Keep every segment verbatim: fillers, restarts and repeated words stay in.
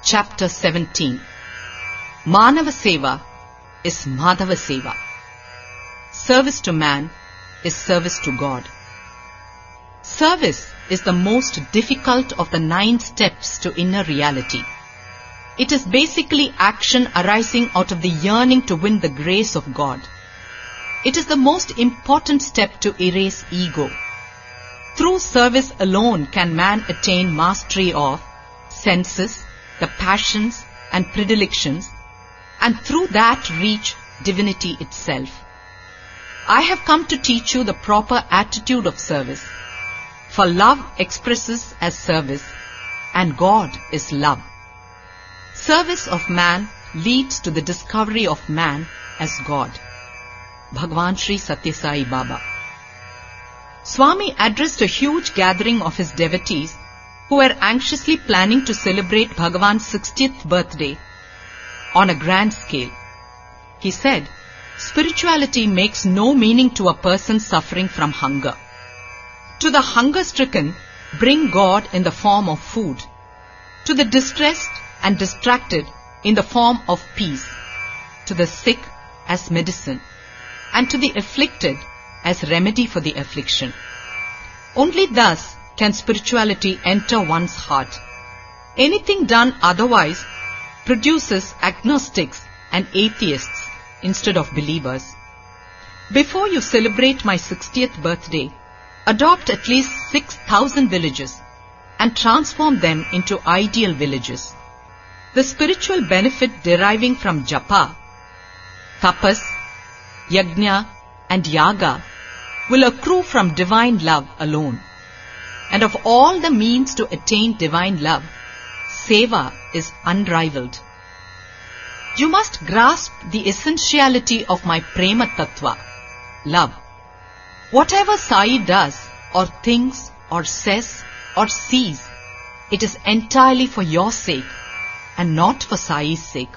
Chapter seventeen. Manava Seva is Madhava Seva. Service to man is service to God. Service is the most difficult of the nine steps to inner reality. It is basically action arising out of the yearning to win the grace of God. It is the most important step to erase ego. Through service alone can man attain mastery of senses, the passions and predilections, and through that reach divinity itself. I have come to teach you the proper attitude of service. For love expresses as service, and God is love. Service of man leads to the discovery of man as God. Bhagwan Sri Satya Sai Baba. Swami addressed a huge gathering of his devotees who were anxiously planning to celebrate Bhagavan's sixtieth birthday on a grand scale. He said, spirituality makes no meaning to a person suffering from hunger. To the hunger-stricken, bring God in the form of food. To the distressed and distracted, in the form of peace. To the sick, as medicine. And to the afflicted, as remedy for the affliction. Only thus can spirituality enter one's heart. Anything done otherwise produces agnostics and atheists instead of believers. Before you celebrate my sixtieth birthday, adopt at least six thousand villages and transform them into ideal villages. The spiritual benefit deriving from japa, tapas, yajna and yaga will accrue from divine love alone. And of all the means to attain divine love, seva is unrivaled. You must grasp the essentiality of my prema tattva, love. Whatever Sai does, or thinks, or says, or sees, it is entirely for your sake, and not for Sai's sake.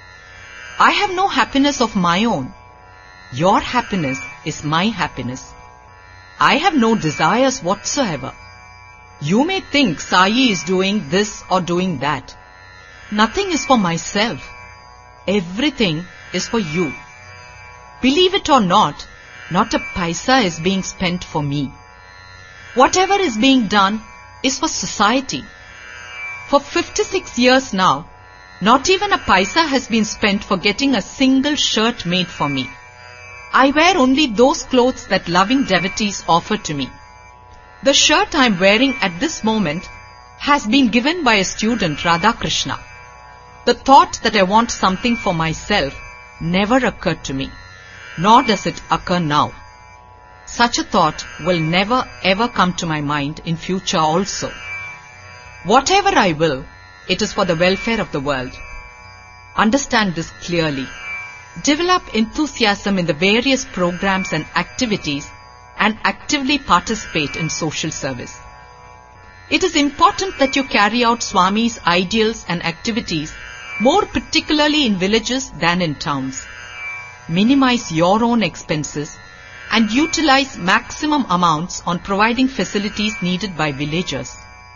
I have no happiness of my own. Your happiness is my happiness. I have no desires whatsoever. You may think Sai is doing this or doing that. Nothing is for myself. Everything is for you. Believe it or not, not a paisa is being spent for me. Whatever is being done is for society. For fifty-six years now, not even a paisa has been spent for getting a single shirt made for me. I wear only those clothes that loving devotees offer to me. The shirt I am wearing at this moment has been given by a student, Radha Krishna. The thought that I want something for myself never occurred to me, nor does it occur now. Such a thought will never ever come to my mind in future also. Whatever I will, it is for the welfare of the world. Understand this clearly. Develop enthusiasm in the various programs and activities and actively participate in social service. It is important that you carry out Swami's ideals and activities more particularly in villages than in towns. Minimize your own expenses and utilize maximum amounts on providing facilities needed by villagers.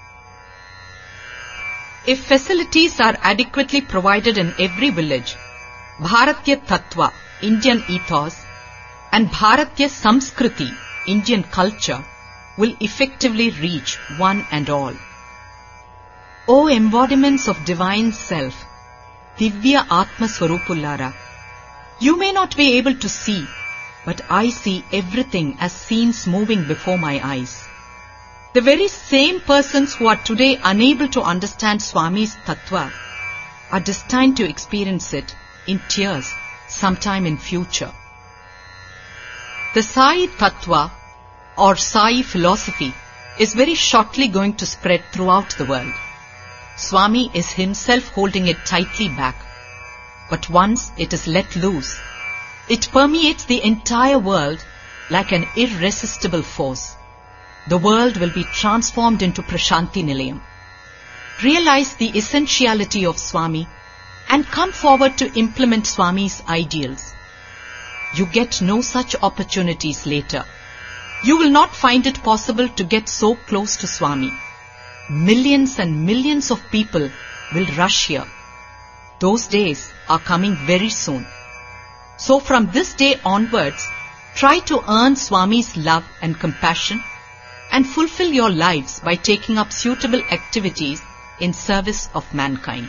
If facilities are adequately provided in every village, Bharatya Tattva, Indian ethos, and Bharatya Samskriti, Indian culture, will effectively reach one and all. O embodiments of divine self, Divya Atma Swarupullara, you may not be able to see, but I see everything as scenes moving before my eyes. The very same persons who are today unable to understand Swami's Tattva are destined to experience it in tears sometime in future. The Sai Tattva or Sai philosophy is very shortly going to spread throughout the world. Swami is himself holding it tightly back. But once it is let loose, it permeates the entire world like an irresistible force. The world will be transformed into Prashanti Nilayam. Realize the essentiality of Swami and come forward to implement Swami's ideals. You get no such opportunities later. You will not find it possible to get so close to Swami. Millions and millions of people will rush here. Those days are coming very soon. So from this day onwards, try to earn Swami's love and compassion and fulfill your lives by taking up suitable activities in service of mankind.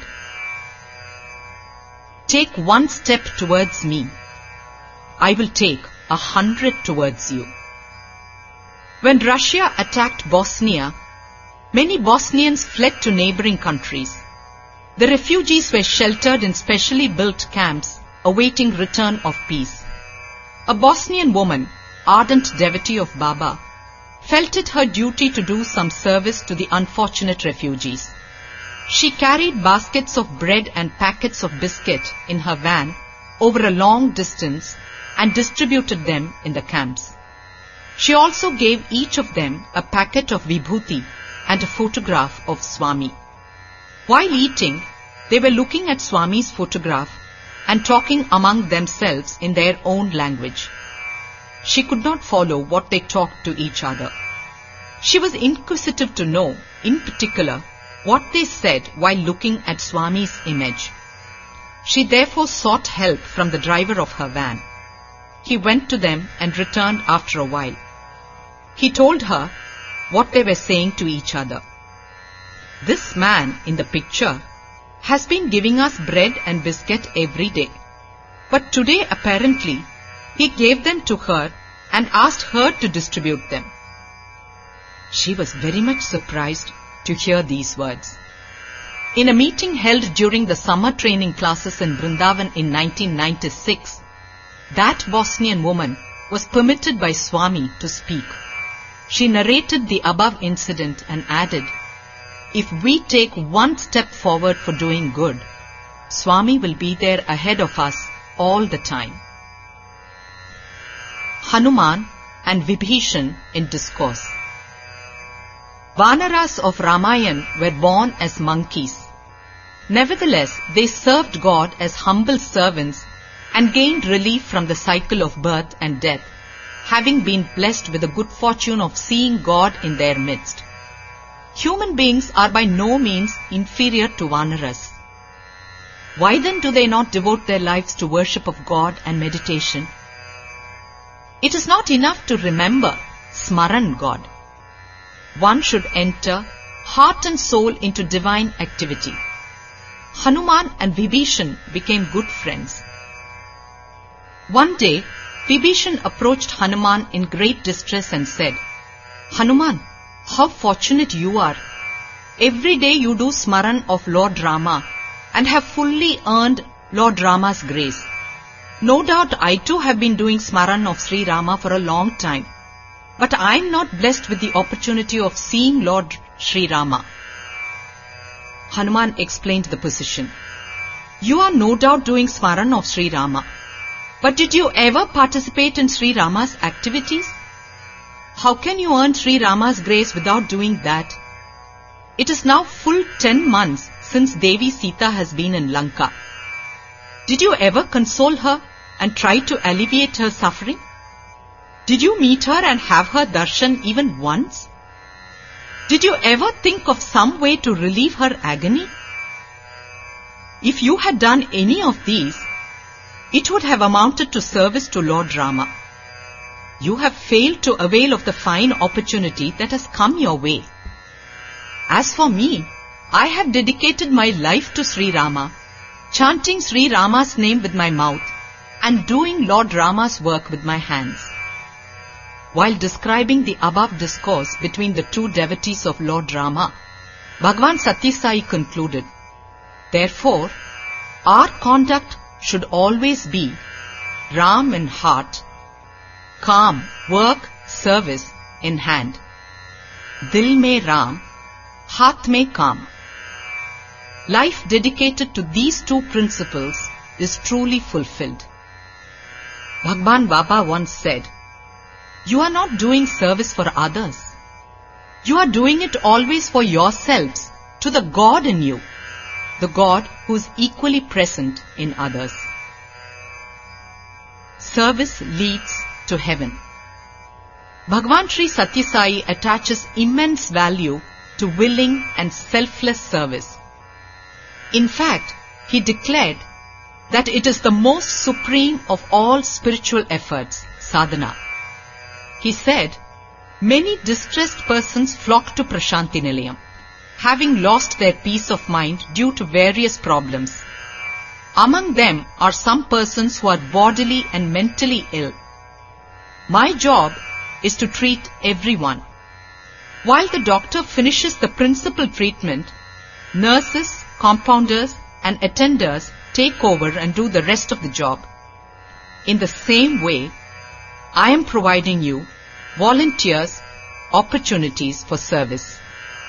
Take one step towards me. I will take a hundred towards you. When Russia attacked Bosnia, many Bosnians fled to neighboring countries. The refugees were sheltered in specially built camps awaiting return of peace. A Bosnian woman, ardent devotee of Baba, felt it her duty to do some service to the unfortunate refugees. She carried baskets of bread and packets of biscuit in her van over a long distance and distributed them in the camps. She also gave each of them a packet of vibhuti and a photograph of Swami. While eating, they were looking at Swami's photograph and talking among themselves in their own language. She could not follow what they talked to each other. She was inquisitive to know, in particular, what they said while looking at Swami's image. She therefore sought help from the driver of her van. He went to them and returned after a while. He told her what they were saying to each other. This man in the picture has been giving us bread and biscuit every day. But today apparently he gave them to her and asked her to distribute them. She was very much surprised to hear these words. In a meeting held during the summer training classes in Vrindavan in nineteen ninety-six, that Bosnian woman was permitted by Swami to speak. She narrated the above incident and added, "If we take one step forward for doing good, Swami will be there ahead of us all the time." Hanuman and Vibhishan in discourse. Vanaras of Ramayana were born as monkeys. Nevertheless, they served God as humble servants and gained relief from the cycle of birth and death, having been blessed with the good fortune of seeing God in their midst. Human beings are by no means inferior to Vanaras. Why then do they not devote their lives to worship of God and meditation? It is not enough to remember, smaran God. One should enter heart and soul into divine activity. Hanuman and Vibhishan became good friends. One day, Vibhishan approached Hanuman in great distress and said, "Hanuman, how fortunate you are. Every day you do smaran of Lord Rama and have fully earned Lord Rama's grace. No doubt I too have been doing smaran of Sri Rama for a long time, but I am not blessed with the opportunity of seeing Lord Sri Rama." Hanuman explained the position. "You are no doubt doing smaran of Sri Rama, but did you ever participate in Sri Rama's activities? How can you earn Sri Rama's grace without doing that? It is now full ten months since Devi Sita has been in Lanka. Did you ever console her and try to alleviate her suffering? Did you meet her and have her darshan even once? Did you ever think of some way to relieve her agony? If you had done any of these, it would have amounted to service to Lord Rama. You have failed to avail of the fine opportunity that has come your way. As for me, I have dedicated my life to Sri Rama, chanting Sri Rama's name with my mouth and doing Lord Rama's work with my hands." While describing the above discourse between the two devotees of Lord Rama, Bhagavan Satya Sai concluded, "Therefore, our conduct should always be Ram in heart, calm, work, service in hand. Dil mein Ram, haath mein kaam." Life dedicated to these two principles is truly fulfilled. Bhagwan Baba once said, "You are not doing service for others. You are doing it always for yourselves, to the God in you, the God who is equally present in others." Service leads to heaven. Bhagavan Sri Satya Sai attaches immense value to willing and selfless service. In fact, he declared that it is the most supreme of all spiritual efforts, sadhana. He said, many distressed persons flock to Prashanti Nilayam, having lost their peace of mind due to various problems. Among them are some persons who are bodily and mentally ill. My job is to treat everyone. While the doctor finishes the principal treatment, nurses, compounders, and attenders take over and do the rest of the job. In the same way, I am providing you, volunteers, opportunities for service.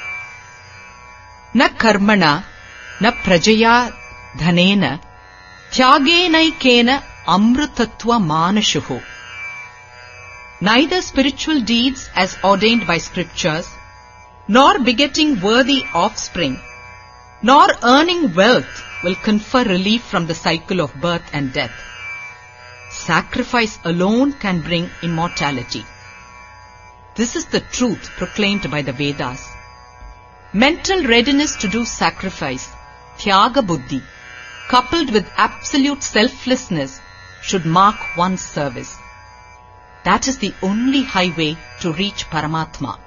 Na karmana, na prajaya dhanena, tyagenaikena amrutatva manashuhu. Neither spiritual deeds as ordained by scriptures, nor begetting worthy offspring, nor earning wealth will confer relief from the cycle of birth and death. Sacrifice alone can bring immortality. This is the truth proclaimed by the Vedas. Mental readiness to do sacrifice, Tyaga Buddhi, coupled with absolute selflessness, should mark one's service. That is the only highway to reach Paramatma.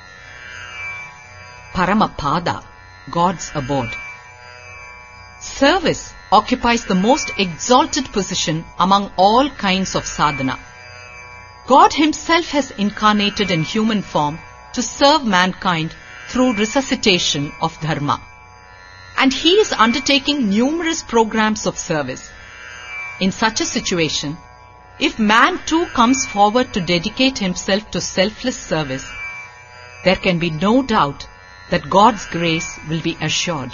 Paramapada, God's abode. Service occupies the most exalted position among all kinds of sadhana. God himself has incarnated in human form to serve mankind through resuscitation of dharma. And he is undertaking numerous programs of service. In such a situation, if man too comes forward to dedicate himself to selfless service, there can be no doubt that God's grace will be assured.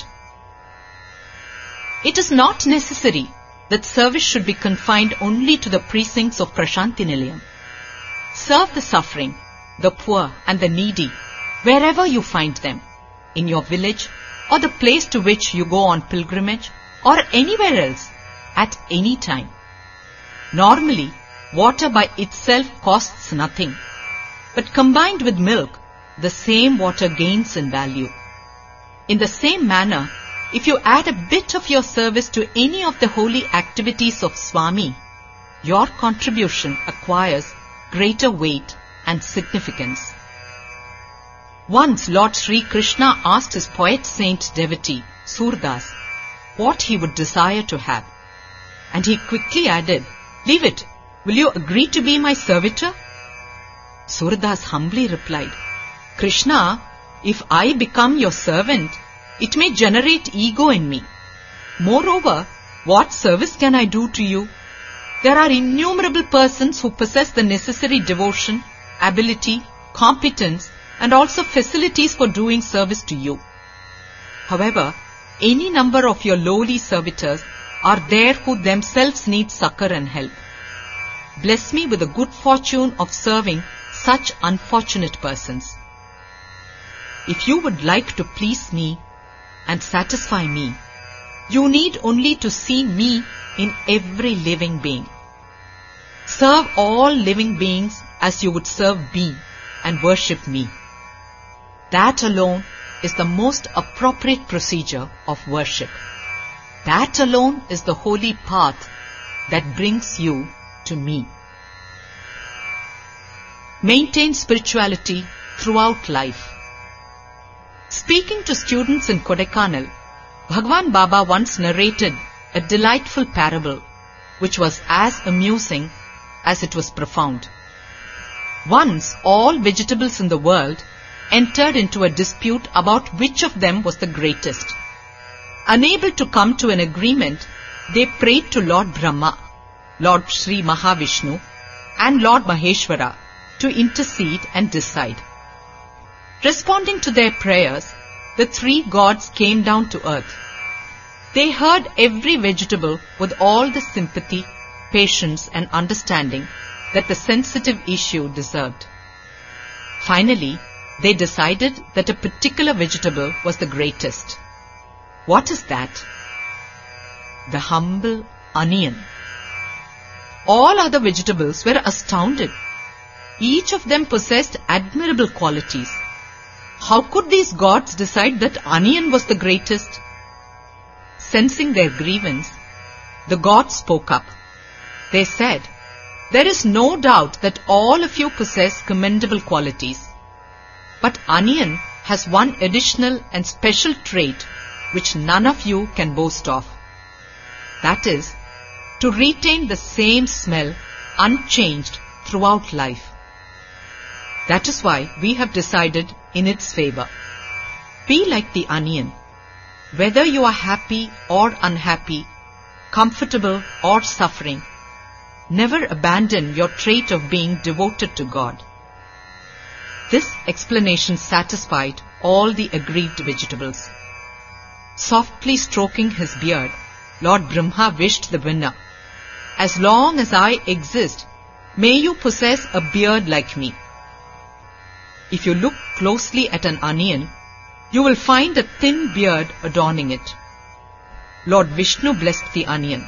It is not necessary that service should be confined only to the precincts of Prashanti Nilayam. Serve the suffering, the poor and the needy, wherever you find them, in your village or the place to which you go on pilgrimage or anywhere else, at any time. Normally, water by itself costs nothing, but combined with milk, the same water gains in value. In the same manner, if you add a bit of your service to any of the holy activities of Swami, your contribution acquires greater weight and significance. Once Lord Sri Krishna asked his poet saint devotee, Surdas, what he would desire to have. And he quickly added, leave it, will you agree to be my servitor? Surdas humbly replied, Krishna, if I become your servant, it may generate ego in me. Moreover, what service can I do to you? There are innumerable persons who possess the necessary devotion, ability, competence, and also facilities for doing service to you. However, any number of your lowly servitors are there who themselves need succor and help. Bless me with the good fortune of serving such unfortunate persons. If you would like to please me and satisfy me, you need only to see me in every living being. Serve all living beings as you would serve me and worship me. That alone is the most appropriate procedure of worship. That alone is the holy path that brings you to me. Maintain spirituality throughout life. Speaking to students in Kodaikanal, Bhagwan Baba once narrated a delightful parable which was as amusing as it was profound. Once all vegetables in the world entered into a dispute about which of them was the greatest. Unable to come to an agreement, they prayed to Lord Brahma, Lord Sri Mahavishnu, and Lord Maheshwara to intercede and decide. Responding to their prayers, the three gods came down to earth. They heard every vegetable with all the sympathy, patience, and understanding that the sensitive issue deserved. Finally, they decided that a particular vegetable was the greatest. What is that? The humble onion. All other vegetables were astounded. Each of them possessed admirable qualities. How could these gods decide that onion was the greatest? sensing their grievance, the gods spoke up. They said, "There is no doubt that all of you possess commendable qualities. But Onion has one additional and special trait which none of you can boast of. That is, to retain the same smell unchanged throughout life. That is why we have decided in its favor. Be like the onion. Whether you are happy or unhappy, comfortable or suffering, never abandon your trait of being devoted to God." This explanation satisfied all the aggrieved vegetables. Softly stroking his beard, Lord Brahma wished the winner, "As long as I exist, may you possess a beard like me." If you look closely at an onion, you will find a thin beard adorning it. Lord Vishnu blessed the onion.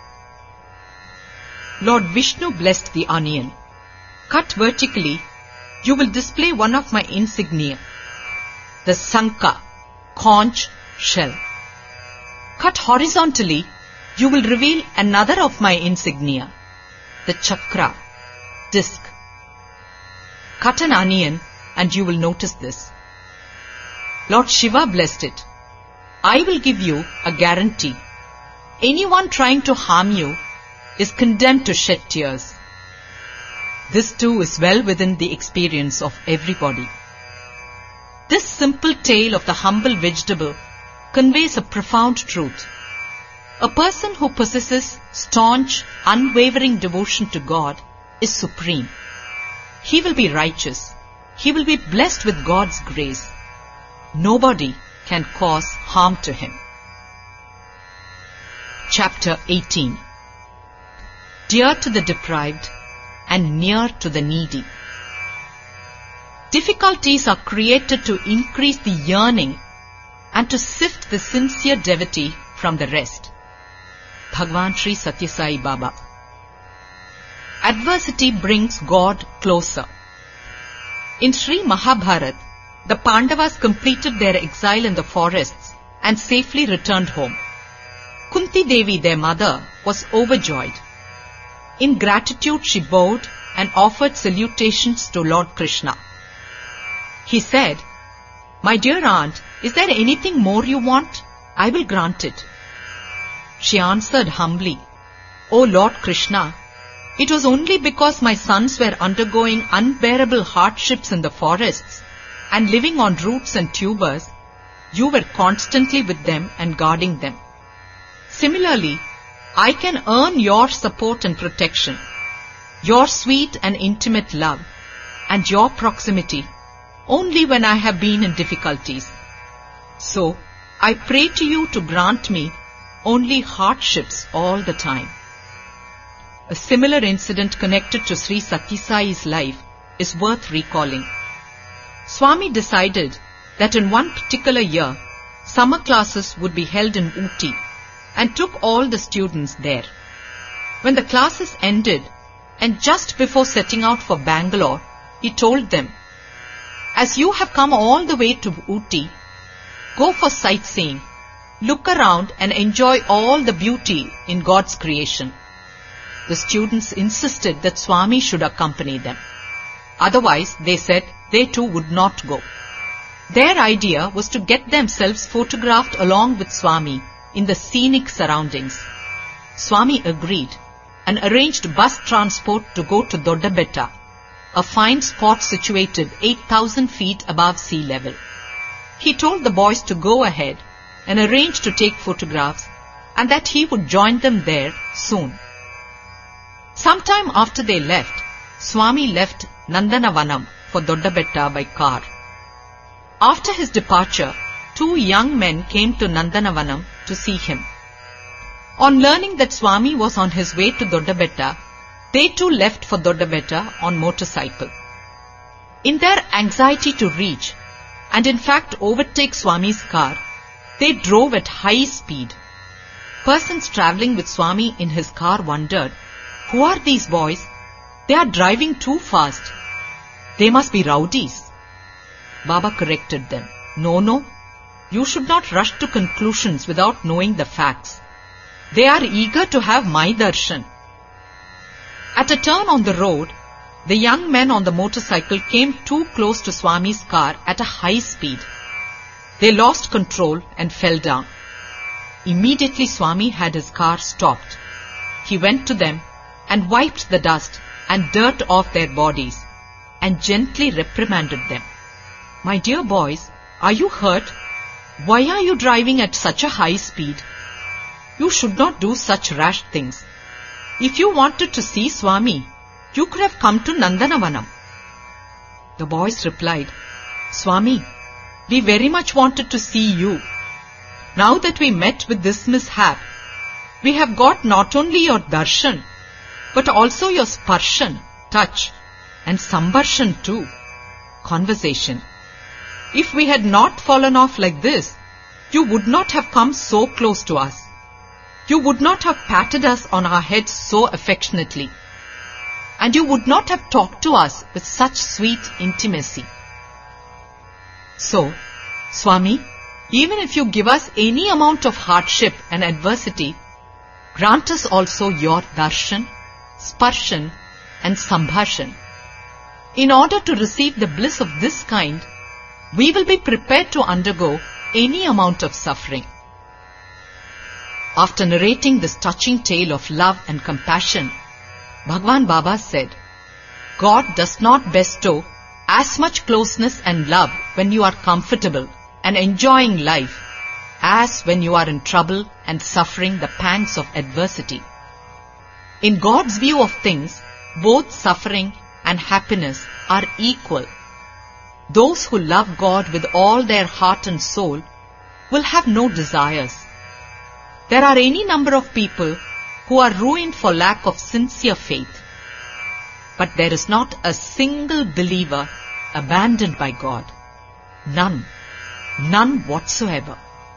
Lord Vishnu blessed the onion. Cut vertically, you will display one of my insignia, the Sankha, conch shell. Cut horizontally, you will reveal another of my insignia, the Chakra, disc. Cut an onion and you will notice this. Lord Shiva blessed it. "I will give you a guarantee. Anyone trying to harm you is condemned to shed tears." This too is well within the experience of everybody. This simple tale of the humble vegetable conveys a profound truth. A person who possesses staunch, unwavering devotion to God is supreme. He will be righteous. He will be blessed with God's grace. Nobody can cause harm to him. Chapter eighteen. Dear to the deprived and near to the needy. Difficulties are created to increase the yearning and to sift the sincere devotee from the rest. Bhagwan Sri Satya Sai Baba. Adversity brings God closer. In Sri Mahabharat, the Pandavas completed their exile in the forests and safely returned home. Kunti Devi, their mother, was overjoyed. In gratitude, she bowed and offered salutations to Lord Krishna. He said, "My dear aunt, is there anything more you want? I will grant it." She answered humbly, "O Lord Krishna, it was only because my sons were undergoing unbearable hardships in the forests and living on roots and tubers, you were constantly with them and guarding them. Similarly, I can earn your support and protection, your sweet and intimate love, and your proximity only when I have been in difficulties. So, I pray to you to grant me only hardships all the time." A similar incident connected to Sri Satya Sai's life is worth recalling. Swami decided that in one particular year, summer classes would be held in Ooty and took all the students there. When the classes ended and just before setting out for Bangalore, he told them, "As you have come all the way to Ooty, go for sightseeing, look around and enjoy all the beauty in God's creation." The students insisted that Swami should accompany them. Otherwise, they said, they too would not go. Their idea was to get themselves photographed along with Swami in the scenic surroundings. Swami agreed and arranged bus transport to go to Doddabetta, a fine spot situated eight thousand feet above sea level. He told the boys to go ahead and arrange to take photographs and that he would join them there soon. Sometime after they left, Swami left Nandanavanam for Doddabetta by car. After his departure, two young men came to Nandanavanam to see him. On learning that Swami was on his way to Doddabetta, they too left for Doddabetta on motorcycle. In their anxiety to reach, and in fact overtake Swami's car, they drove at high speed. Persons travelling with Swami in his car wondered, "Who are these boys? They are driving too fast. They must be rowdies." Baba corrected them. No, no. you should not rush to conclusions without knowing the facts. They are eager to have my darshan. At a turn on the road, the young men on the motorcycle came too close to Swami's car at a high speed. They lost control and fell down. Immediately Swami had his car stopped. He went to them and wiped the dust and dirt off their bodies and gently reprimanded them. My dear boys, are you hurt? Why are you driving at such a high speed? You should not do such rash things. If you wanted to see Swami, you could have come to Nandanavanam. The boys replied, Swami, we very much wanted to see you. Now that we met with this mishap, we have got not only your darshan, but also your sparshan, touch, and sambharshan too, conversation. If we had not fallen off like this, you would not have come so close to us. You would not have patted us on our heads so affectionately. And you would not have talked to us with such sweet intimacy. So, Swami, even if you give us any amount of hardship and adversity, grant us also your darshan, sparshan and sambharshan. In order to receive the bliss of this kind, we will be prepared to undergo any amount of suffering. After narrating this touching tale of love and compassion, Bhagwan Baba said, God does not bestow as much closeness and love when you are comfortable and enjoying life as when you are in trouble and suffering the pangs of adversity. In God's view of things, both suffering and happiness are equal. Those who love God with all their heart and soul will have no desires. There are any number of people who are ruined for lack of sincere faith. But there is not a single believer abandoned by God. None. None whatsoever.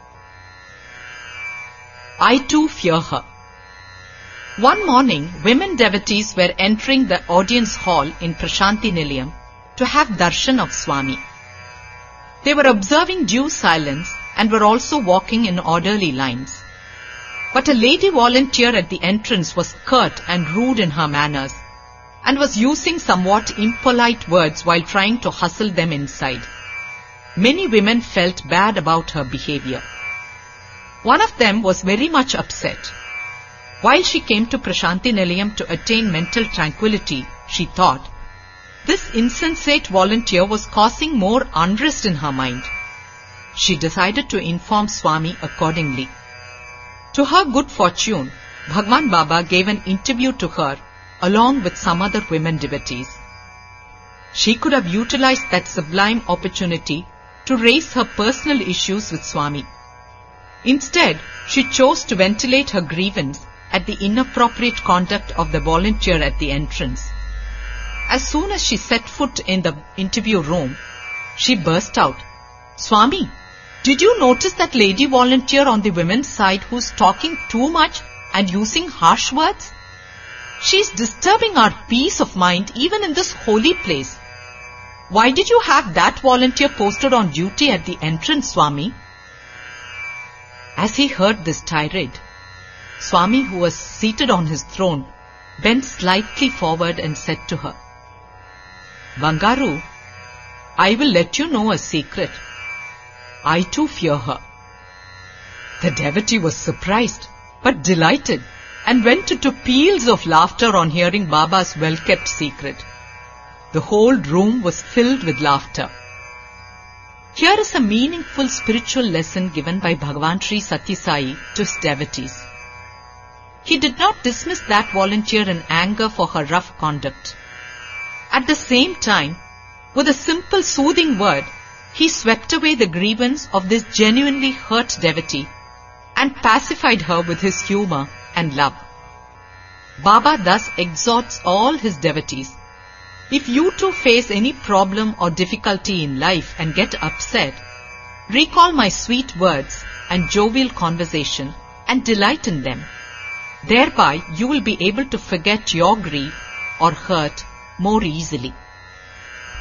I too fear her. One morning, women devotees were entering the audience hall in Prashanti Nilayam to have darshan of Swami. They were observing due silence and were also walking in orderly lines. But a lady volunteer at the entrance was curt and rude in her manners and was using somewhat impolite words while trying to hustle them inside. Many women felt bad about her behavior. One of them was very much upset. While she came to Prashanti Nilayam to attain mental tranquility, she thought, this insensate volunteer was causing more unrest in her mind. She decided to inform Swami accordingly. To her good fortune, Bhagwan Baba gave an interview to her along with some other women devotees. She could have utilized that sublime opportunity to raise her personal issues with Swami. Instead, she chose to ventilate her grievance at the inappropriate conduct of the volunteer at the entrance. As soon as she set foot in the interview room, she burst out, Swami, did you notice that lady volunteer on the women's side who's talking too much and using harsh words? She's disturbing our peace of mind even in this holy place. Why did you have that volunteer posted on duty at the entrance, Swami? As he heard this tirade, Swami, who was seated on his throne, bent slightly forward and said to her, Bangaru, I will let you know a secret. I too fear her. The devotee was surprised but delighted and went into peals of laughter on hearing Baba's well-kept secret. The whole room was filled with laughter. Here is a meaningful spiritual lesson given by Bhagavan Sri Satya Sai to his devotees. He did not dismiss that volunteer in anger for her rough conduct. At the same time, with a simple soothing word, he swept away the grievance of this genuinely hurt devotee and pacified her with his humor and love. Baba thus exhorts all his devotees, if you too face any problem or difficulty in life and get upset, recall my sweet words and jovial conversation and delight in them. Thereby you will be able to forget your grief or hurt more easily.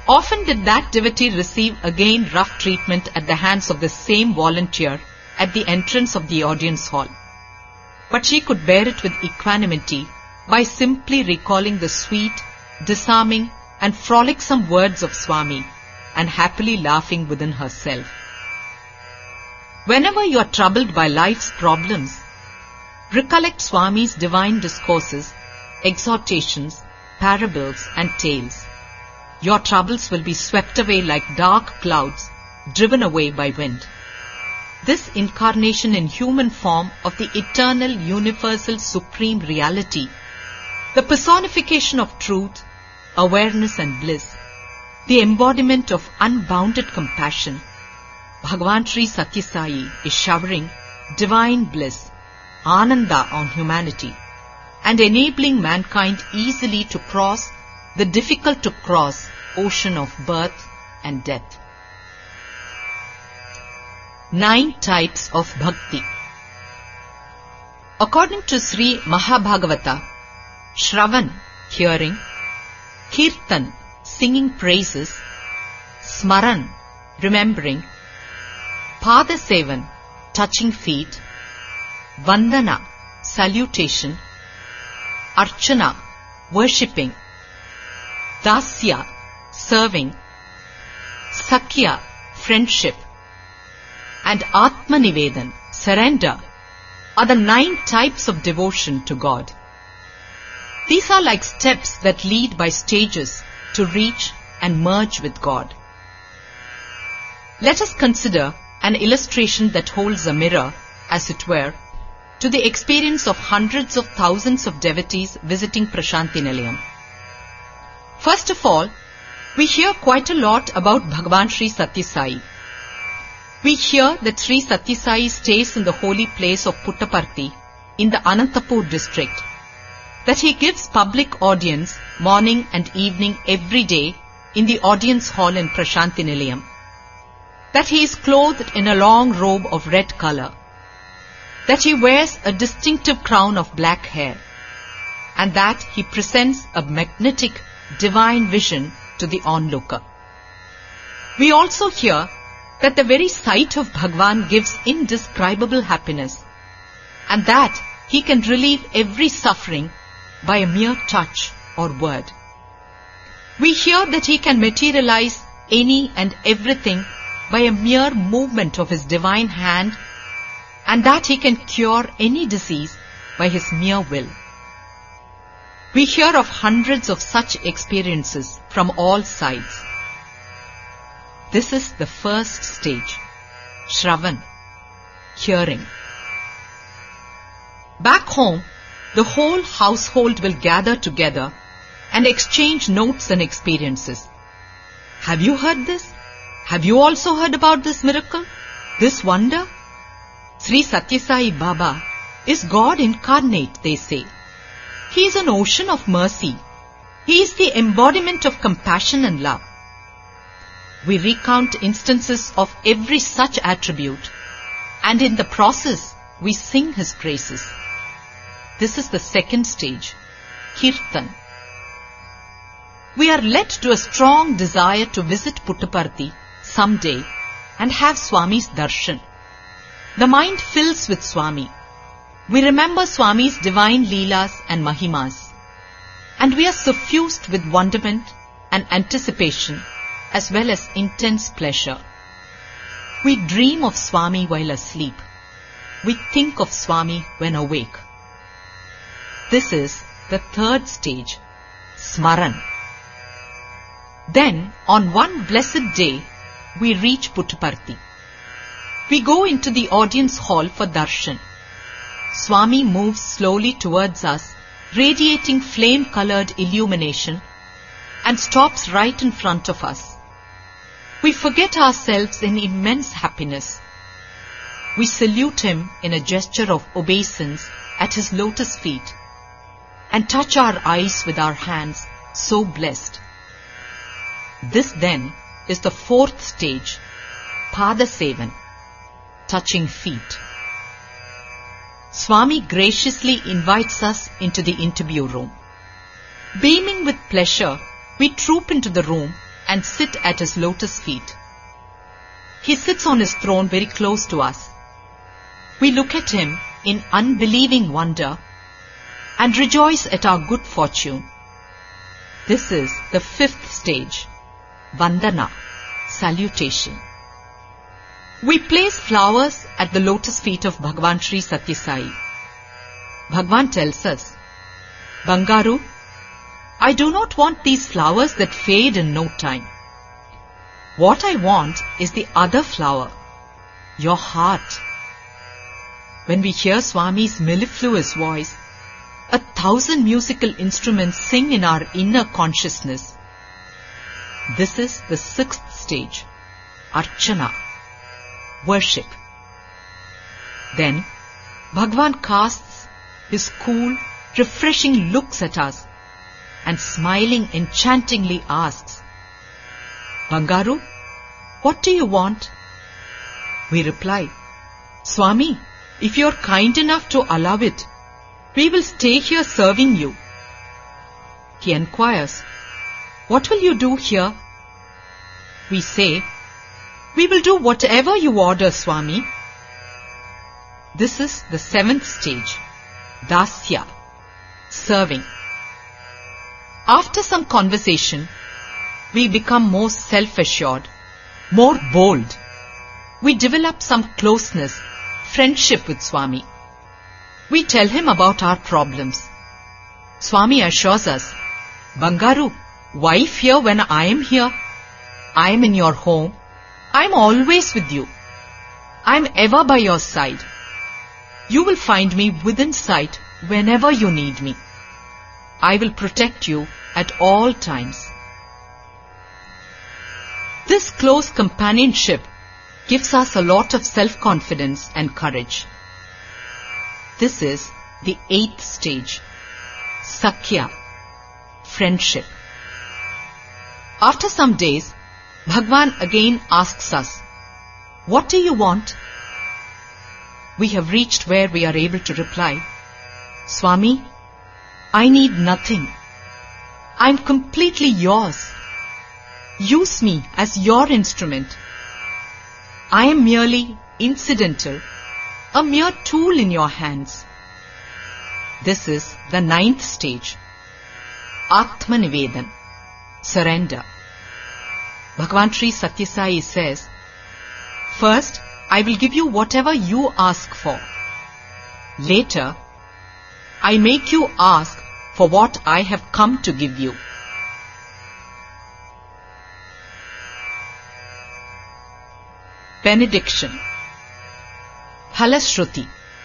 Often did that devotee receive again rough treatment at the hands of the same volunteer at the entrance of the audience hall. But she could bear it with equanimity by simply recalling the sweet, disarming and frolicsome words of Swami and happily laughing within herself. Whenever you are troubled by life's problems, recollect Swami's divine discourses, exhortations, parables and tales. Your troubles will be swept away like dark clouds driven away by wind. This incarnation in human form of the eternal, universal, supreme reality, the personification of truth, awareness and bliss, the embodiment of unbounded compassion, Bhagavan Sri Satya Sai is showering divine bliss, Ananda on humanity, and enabling mankind easily to cross the difficult to cross ocean of birth and death. Nine types of bhakti. According to Sri Mahabhagavata, Shravan, hearing, Kirtan, singing praises, Smaran, remembering, Padasevan, touching feet, Vandana, salutation, Archana, worshipping, Dasya, serving, Sakya, friendship, and Atmanivedan, surrender, are the nine types of devotion to God. These are like steps that lead by stages to reach and merge with God. Let us consider an illustration that holds a mirror, as it were, to the experience of hundreds of thousands of devotees visiting Prashanti Nilayam. First of all, we hear quite a lot about Bhagavan Sri Satya Sai. We hear that Sri Satya Sai stays in the holy place of Puttaparthi in the Anantapur district, that he gives public audience morning and evening every day in the audience hall in Prashanti Nilayam, that he is clothed in a long robe of red color, that he wears a distinctive crown of black hair, and that he presents a magnetic divine vision to the onlooker. We also hear that the very sight of Bhagwan gives indescribable happiness, and that he can relieve every suffering by a mere touch or word. We hear that he can materialize any and everything by a mere movement of his divine hand, and that he can cure any disease by his mere will. We hear of hundreds of such experiences from all sides. This is the first stage, Shravan, hearing. Back home, the whole household will gather together and exchange notes and experiences. Have you heard this? Have you also heard about this miracle? This wonder? Sri Satya Sai Baba is God incarnate, they say. He is an ocean of mercy. He is the embodiment of compassion and love. We recount instances of every such attribute, and in the process, we sing his praises. This is the second stage, Kirtan. We are led to a strong desire to visit Puttaparthi someday and have Swami's darshan. The mind fills with Swami. We remember Swami's divine leelas and mahimas, and we are suffused with wonderment and anticipation as well as intense pleasure. We dream of Swami while asleep. We think of Swami when awake. This is the third stage, Smaran. Then, on one blessed day, we reach Puttaparthi. We go into the audience hall for darshan. Swami moves slowly towards us, radiating flame-colored illumination, and stops right in front of us. We forget ourselves in immense happiness. We salute him in a gesture of obeisance at his lotus feet, and touch our eyes with our hands, so blessed. This then is the fourth stage, Padasevan, touching feet. Swami graciously invites us into the interview room. Beaming with pleasure, we troop into the room and sit at his lotus feet. He sits on his throne very close to us. We look at him in unbelieving wonder and rejoice at our good fortune. This is the fifth stage, Vandana, salutation. We place flowers at the lotus feet of Bhagavan Sri Satya Sai. Bhagavan tells us, Bangaru, I do not want these flowers that fade in no time. What I want is the other flower, your heart. When we hear Swami's mellifluous voice, a thousand musical instruments sing in our inner consciousness. This is the sixth stage, Archana, worship. Then Bhagavan casts his cool, refreshing looks at us and smiling enchantingly asks, Bangaru, what do you want? We reply, Swami, if you are kind enough to allow it, we will stay here serving you. He enquires, what will you do here? We say, we will do whatever you order, Swami. This is the seventh stage, Dasya, serving. After some conversation, we become more self-assured, more bold. We develop some closeness, friendship with Swami. We tell him about our problems. Swami assures us, Bangaru, why fear when I am here? I am in your home. I am always with you. I am ever by your side. You will find me within sight whenever you need me. I will protect you at all times. This close companionship gives us a lot of self-confidence and courage. This is the eighth stage, Sakhya, friendship. After some days, Bhagavan again asks us, what do you want? We have reached where we are able to reply, Swami, I need nothing. I am completely yours. Use me as your instrument. I am merely incidental, a mere tool in your hands. This is the ninth stage, Atmanivedan, surrender. Bhagavan Sri Satya Sai says, first, I will give you whatever you ask for. Later, I make you ask for what I have come to give you. Benediction. Phalashruti.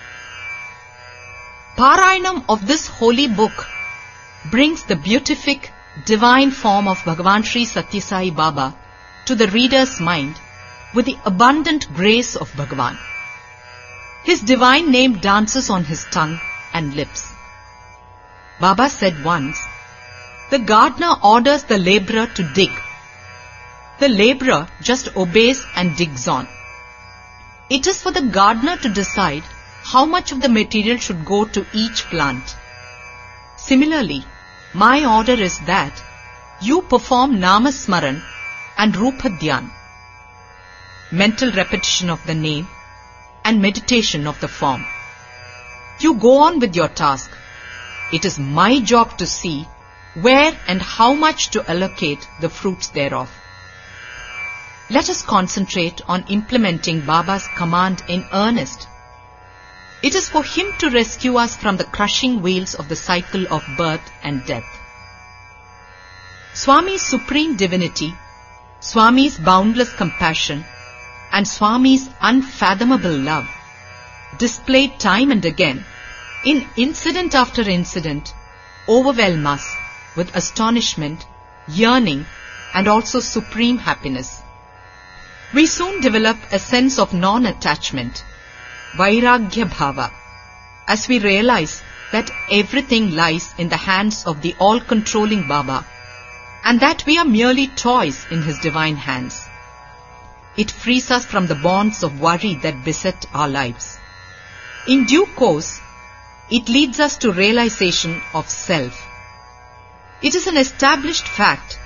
Parayanam of this holy book brings the beatific, divine form of Bhagavan Sri Satya Sai Baba to the reader's mind with the abundant grace of Bhagavan. His divine name dances on his tongue and lips. Baba said once, the gardener orders the labourer to dig. The labourer just obeys and digs on. It is for the gardener to decide how much of the material should go to each plant. Similarly, my order is that you perform Namasmaran and Rupadhyan, mental repetition of the name and meditation of the form. You go on with your task. It is my job to see where and how much to allocate the fruits thereof. Let us concentrate on implementing Baba's command in earnest. It is for him to rescue us from the crushing wheels of the cycle of birth and death. Swami's supreme divinity, Swami's boundless compassion, and Swami's unfathomable love, displayed time and again, in incident after incident, overwhelm us with astonishment, yearning, and also supreme happiness. We soon develop a sense of non-attachment, Vairagya Bhava, as we realize that everything lies in the hands of the all-controlling Baba, and that we are merely toys in his divine hands. It frees us from the bonds of worry that beset our lives. In due course, it leads us to realization of self. It is an established fact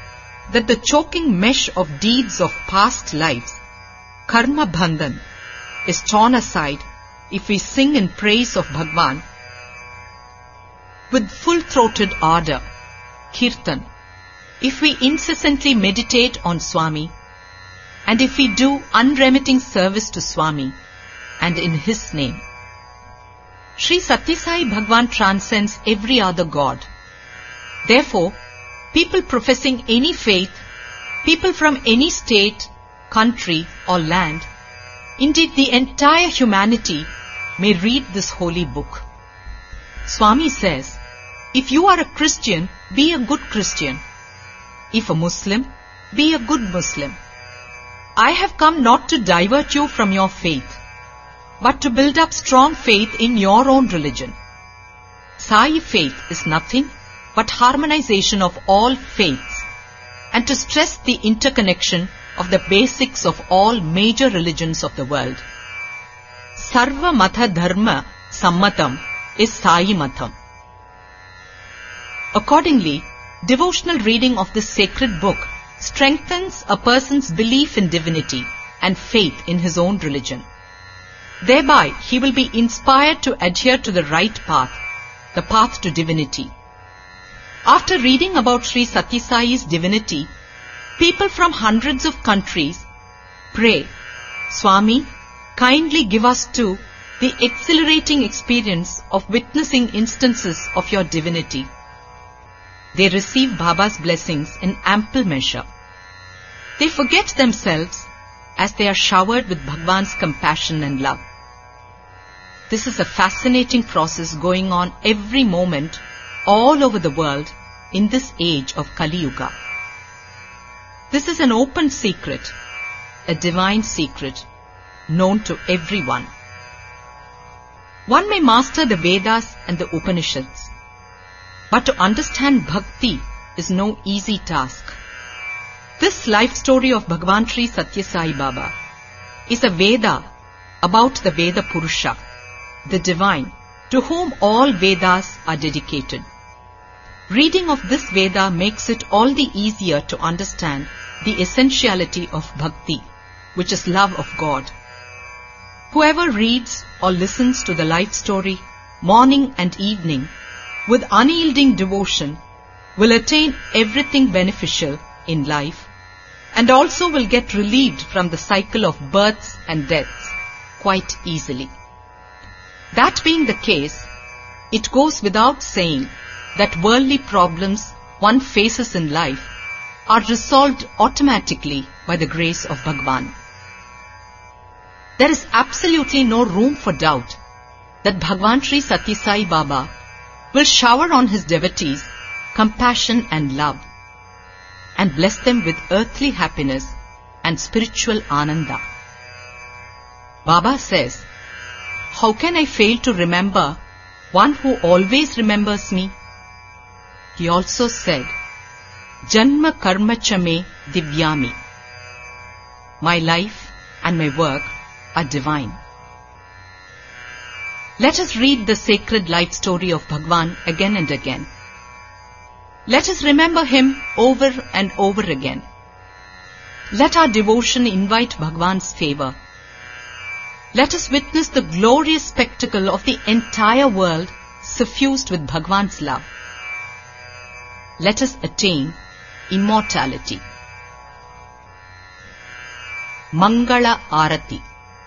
that the choking mesh of deeds of past lives, karma bandhan, is torn aside if we sing in praise of Bhagwan with full-throated ardor, kirtan, if we incessantly meditate on Swami, and if we do unremitting service to Swami and in His name. Sri Satya Sai Bhagwan transcends every other god. Therefore, people professing any faith, people from any state, country or land, indeed the entire humanity, may read this holy book. Swami says, if you are a Christian, be a good Christian. If a Muslim, be a good Muslim. I have come not to divert you from your faith, but to build up strong faith in your own religion. Sai faith is nothing but harmonization of all faiths, and to stress the interconnection of the basics of all major religions of the world. Sarva Matha Dharma Sammatam is Sai Matham. Accordingly, devotional reading of this sacred book strengthens a person's belief in divinity and faith in his own religion. Thereby, he will be inspired to adhere to the right path, the path to divinity. After reading about Sri Satya Sai's divinity, people from hundreds of countries pray, Swami, kindly give us too the exhilarating experience of witnessing instances of your divinity. They receive Baba's blessings in ample measure. They forget themselves as they are showered with Bhagwan's compassion and love. This is a fascinating process going on every moment all over the world in this age of Kali Yuga. This is an open secret, a divine secret, known to everyone. One may master the Vedas and the Upanishads, but to understand bhakti is no easy task. This life story of Bhagwan Sri Satya Sai Baba is a Veda about the Veda Purusha, the divine, to whom all Vedas are dedicated. Reading of this Veda makes it all the easier to understand the essentiality of bhakti, which is love of God. Whoever reads or listens to the life story morning and evening with unyielding devotion will attain everything beneficial in life and also will get relieved from the cycle of births and deaths quite easily. That being the case, it goes without saying that worldly problems one faces in life are resolved automatically by the grace of Bhagwan. There is absolutely no room for doubt that Bhagwan Sri Satya Sai Baba will shower on his devotees compassion and love and bless them with earthly happiness and spiritual ananda. Baba says, how can I fail to remember one who always remembers me? He also said, Janma karma chame divyami. My life and my work are divine. Let us read the sacred life story of Bhagwan again and again. Let us remember him over and over again. Let our devotion invite Bhagwan's favor. Let us witness the glorious spectacle of the entire world suffused with Bhagwan's love. Let us attain immortality. Mangala Arati.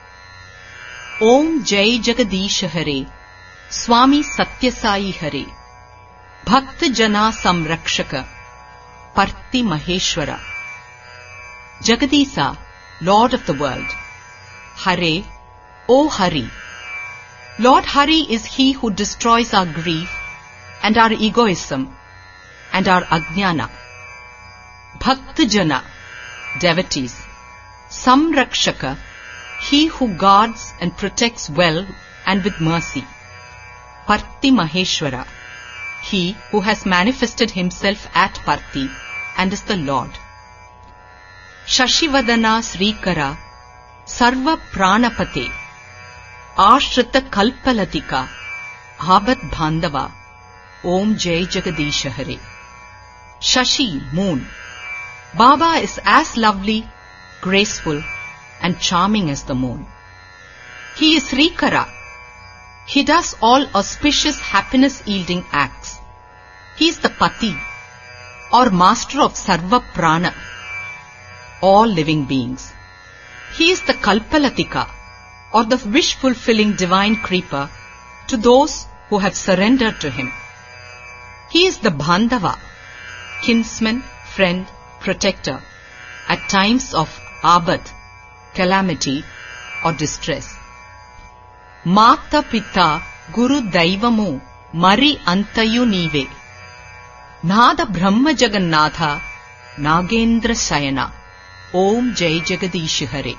Om Jai Jagadish Hare, Swami Satya Sai Hare, Bhakta Jana Samrakshaka, Parti Maheshwara. Jagadisa, Lord of the world. Hare, O Hari. Lord Hari is He who destroys our grief and our egoism and our ajnana. Bhakta Jana, devotees. Samrakshaka, He who guards and protects well and with mercy. Parti Maheshwara, He who has manifested Himself at Parti and is the Lord. Shashivadana Srikara, Sarva Pranapate, Ashrita Kalpalatika, Abhat Bhandava, Om Jai Jagadish Hare. Shashi, moon. Baba is as lovely, graceful and charming as the moon. He is Srikara. He does all auspicious happiness-yielding acts. He is the Pati, or master of Sarva Prana, all living beings. He is the Kalpalatika, or the wish-fulfilling divine creeper to those who have surrendered to him. He is the Bandhava, kinsman, friend, protector, at times of abad, calamity or distress. Mata Pita Guru Daivamu Mari Antayu Nive Nada Brahma Jagannatha Nagendra Sayana Om Jai Jagadish Hare.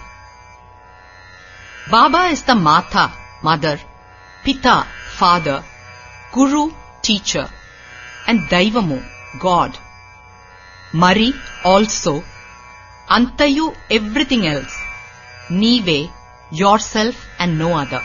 Baba is the Mata, mother, Pita, father, Guru, teacher, and Daivamu, God. Mari, also, Antayu, everything else, Nive, yourself and no other.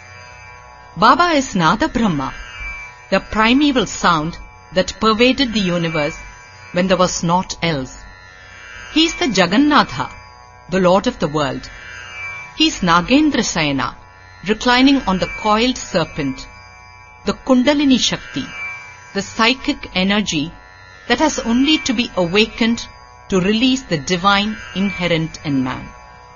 Baba is Nada Brahma, the primeval sound that pervaded the universe when there was naught else. He is the Jagannatha, the Lord of the world. He is Nagendra Sayana, reclining on the coiled serpent, the Kundalini Shakti, the psychic energy that has only to be awakened to release the divine inherent in man.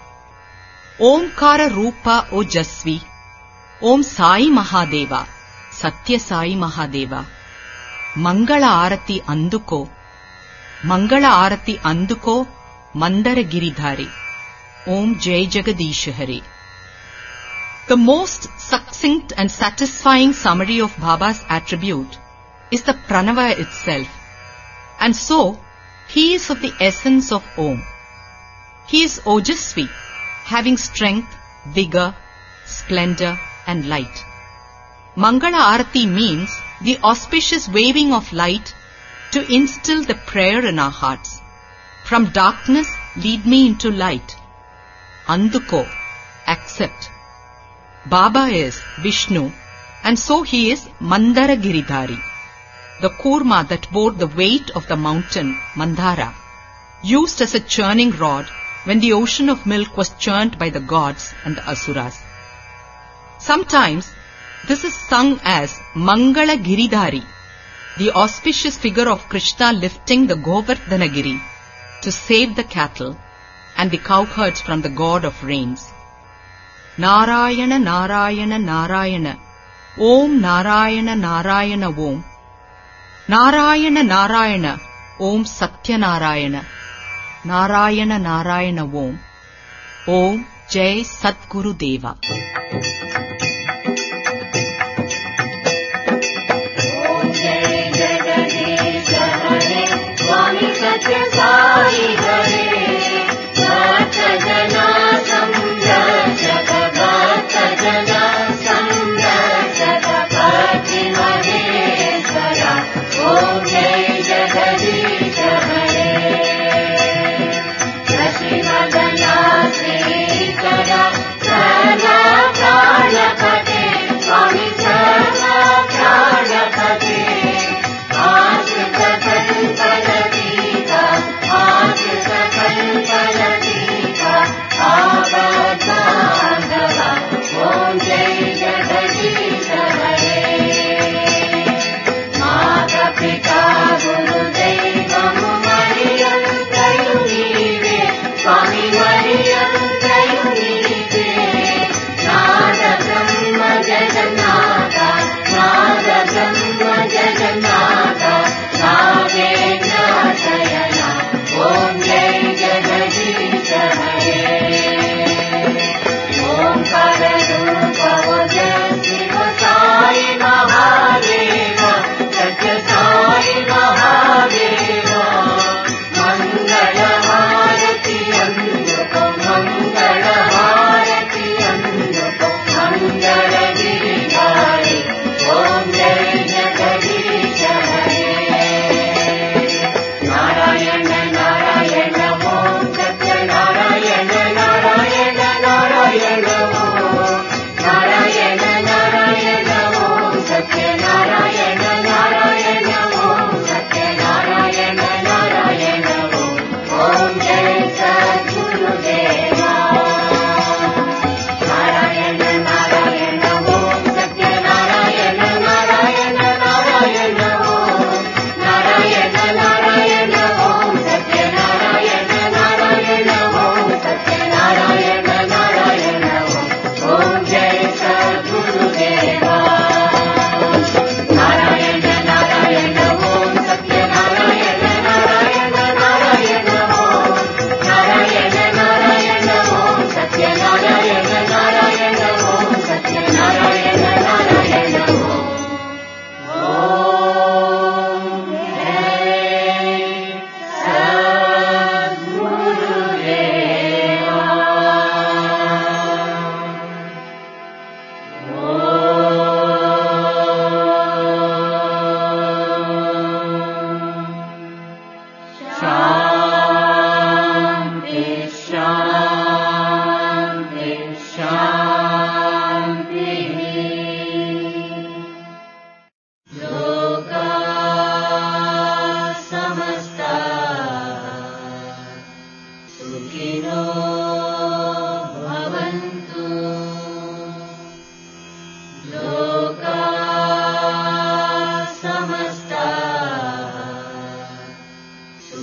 Omkara Rupa Ojasvi, Om Sai Mahadeva, Satya Sai Mahadeva, Mangala Arati Anduko, Mangala Arati Anduko, Mandara Giridhari, Om Jai Jagadish Hare. The most succinct and satisfying summary of Baba's attribute is the Pranava itself, and so he is of the essence of Om. He is Ojasvi, having strength, vigor, splendor and light. Mangala Arati means the auspicious waving of light to instill the prayer in our hearts. From darkness lead me into light. Anduko, accept. Baba is Vishnu, and so he is Mandara Giridhari, the kurma that bore the weight of the mountain Mandara, used as a churning rod when the ocean of milk was churned by the gods and the asuras. Sometimes this is sung as Mangala Giridhari, the auspicious figure of Krishna lifting the Govardhanagiri to save the cattle and the cowherds from the god of rains. Narayana Narayana Narayana Om Narayana Narayana Om Narayana Narayana Om Satya Narayana Narayana Narayana Om Om Jai Satguru Deva. Om Jai Jagadish Hare Swami Satya Sai Hare Bhakta Jana Samrajaka Bhakta Jana Samrajaka Bhakti Maheshwara Om Jai Jagadish Hare Shashi Vadana Sri Kara Prana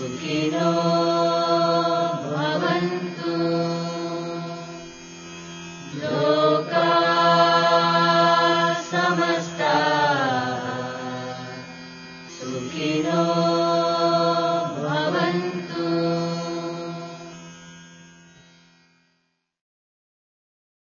सुखिनो